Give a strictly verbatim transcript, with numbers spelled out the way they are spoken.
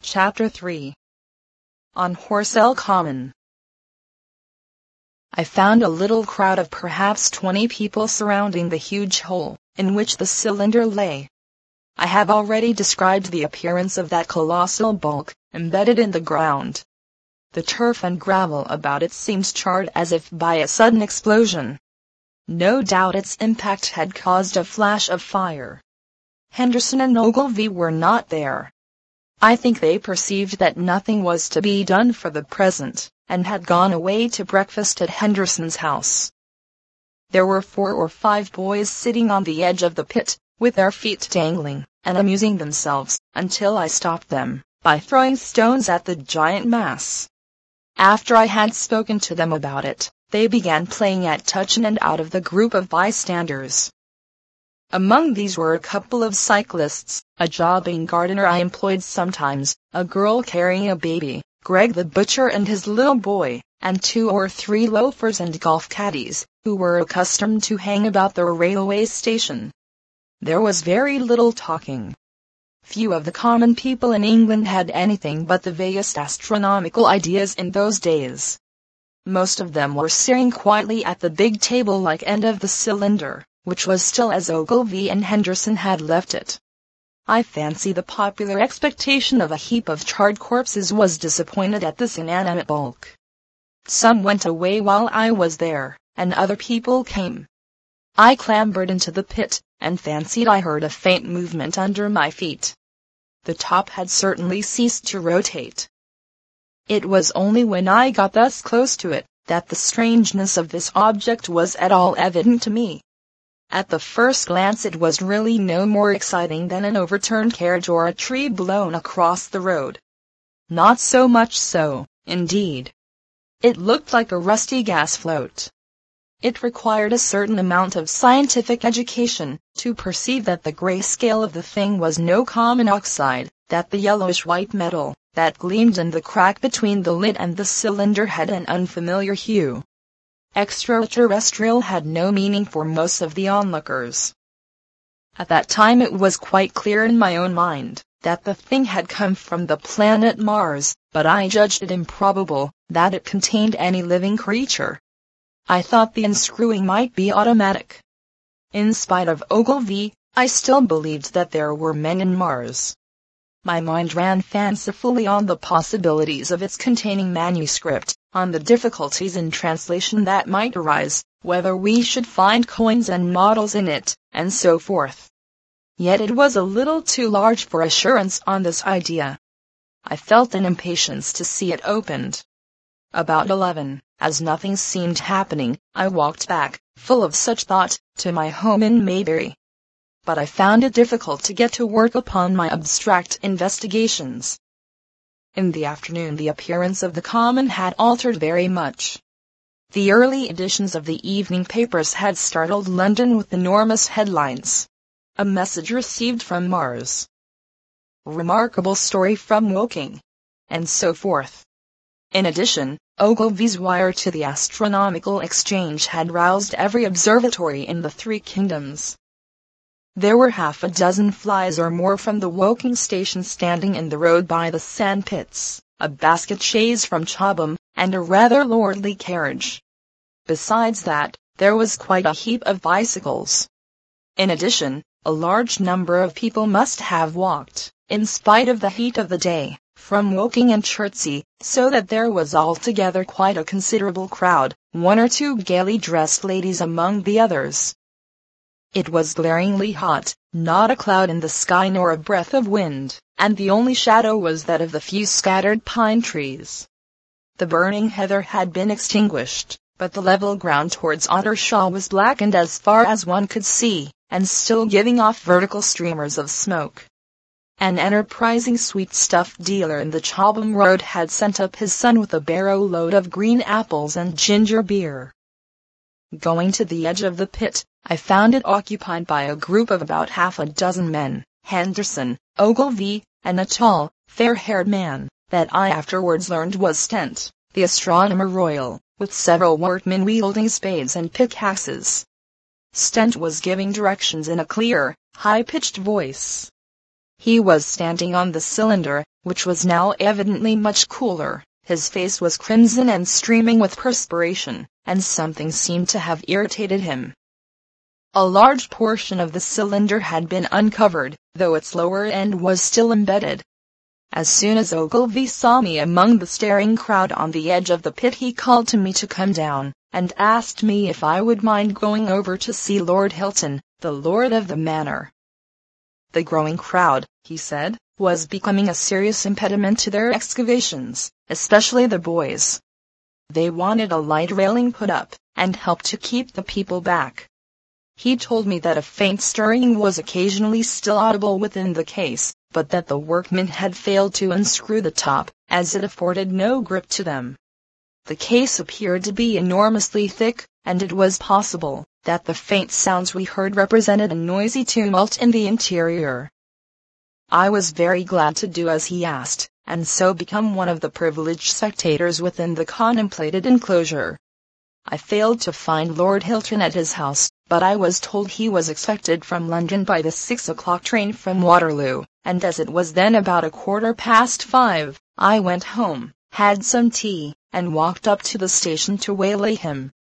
Chapter three. On Horsell Common. I found a little crowd of perhaps twenty people surrounding the huge hole in which the cylinder lay. I have already described the appearance of that colossal bulk embedded in the ground. The turf and gravel about it seemed charred as if by a sudden explosion. No doubt its impact had caused a flash of fire. Henderson and Ogilvy were not there. I think they perceived that nothing was to be done for the present, and had gone away to breakfast at Henderson's house. There were four or five boys sitting on the edge of the pit, with their feet dangling, and amusing themselves, until I stopped them, by throwing stones at the giant mass. After I had spoken to them about it, they began playing at touch and out of the group of bystanders. Among these were a couple of cyclists, a jobbing gardener I employed sometimes, a girl carrying a baby, Greg the butcher and his little boy, and two or three loafers and golf caddies, who were accustomed to hang about the railway station. There was very little talking. Few of the common people in England had anything but the vaguest astronomical ideas in those days. Most of them were sitting quietly at the big table-like end of the cylinder, which was still as Ogilvy and Henderson had left it. I fancy the popular expectation of a heap of charred corpses was disappointed at this inanimate bulk. Some went away while I was there, and other people came. I clambered into the pit, and fancied I heard a faint movement under my feet. The top had certainly ceased to rotate. It was only when I got thus close to it, that the strangeness of this object was at all evident to me. At the first glance it was really no more exciting than an overturned carriage or a tree blown across the road. Not so much so, indeed. It looked like a rusty gas float. It required a certain amount of scientific education to perceive that the gray scale of the thing was no common oxide, that the yellowish-white metal that gleamed in the crack between the lid and the cylinder had an unfamiliar hue. Extraterrestrial had no meaning for most of the onlookers. At that time it was quite clear in my own mind that the thing had come from the planet Mars, but I judged it improbable that it contained any living creature. I thought the unscrewing might be automatic. In spite of Ogilvy, I still believed that there were men in Mars. My mind ran fancifully on the possibilities of its containing manuscript, on the difficulties in translation that might arise, whether we should find coins and models in it, and so forth. Yet it was a little too large for assurance on this idea. I felt an impatience to see it opened. About eleven, as nothing seemed happening, I walked back, full of such thought, to my home in Maybury. But I found it difficult to get to work upon my abstract investigations. In the afternoon the appearance of the common had altered very much. The early editions of the evening papers had startled London with enormous headlines. A message received from Mars. Remarkable story from Woking. And so forth. In addition, Ogilvy's wire to the Astronomical Exchange had roused every observatory in the three kingdoms. There were half a dozen flies or more from the Woking station standing in the road by the sand pits, a basket chaise from Chobham, and a rather lordly carriage. Besides that, there was quite a heap of bicycles. In addition, a large number of people must have walked, in spite of the heat of the day, from Woking and Chertsey, so that there was altogether quite a considerable crowd, one or two gaily dressed ladies among the others. It was glaringly hot, not a cloud in the sky nor a breath of wind, and the only shadow was that of the few scattered pine trees. The burning heather had been extinguished, but the level ground towards Ottershaw was blackened as far as one could see, and still giving off vertical streamers of smoke. An enterprising sweet-stuff dealer in the Chobham Road had sent up his son with a barrow-load of green apples and ginger beer. Going to the edge of the pit, I found it occupied by a group of about half a dozen men, Henderson, Ogilvy, and a tall, fair-haired man, that I afterwards learned was Stent, the Astronomer Royal, with several workmen wielding spades and pickaxes. Stent was giving directions in a clear, high-pitched voice. He was standing on the cylinder, which was now evidently much cooler. His face was crimson and streaming with perspiration, and something seemed to have irritated him. A large portion of the cylinder had been uncovered, though its lower end was still embedded. As soon as Ogilvy saw me among the staring crowd on the edge of the pit, he called to me to come down, and asked me if I would mind going over to see Lord Hilton, the lord of the manor. The growing crowd, he said, was becoming a serious impediment to their excavations, especially the boys. They wanted a light railing put up, and help to keep the people back. He told me that a faint stirring was occasionally still audible within the case, but that the workmen had failed to unscrew the top, as it afforded no grip to them. The case appeared to be enormously thick, and it was possible that the faint sounds we heard represented a noisy tumult in the interior. I was very glad to do as he asked, and so become one of the privileged spectators within the contemplated enclosure. I failed to find Lord Hilton at his house, but I was told he was expected from London by the six o'clock train from Waterloo, and as it was then about a quarter past five, I went home, had some tea, and walked up to the station to waylay him.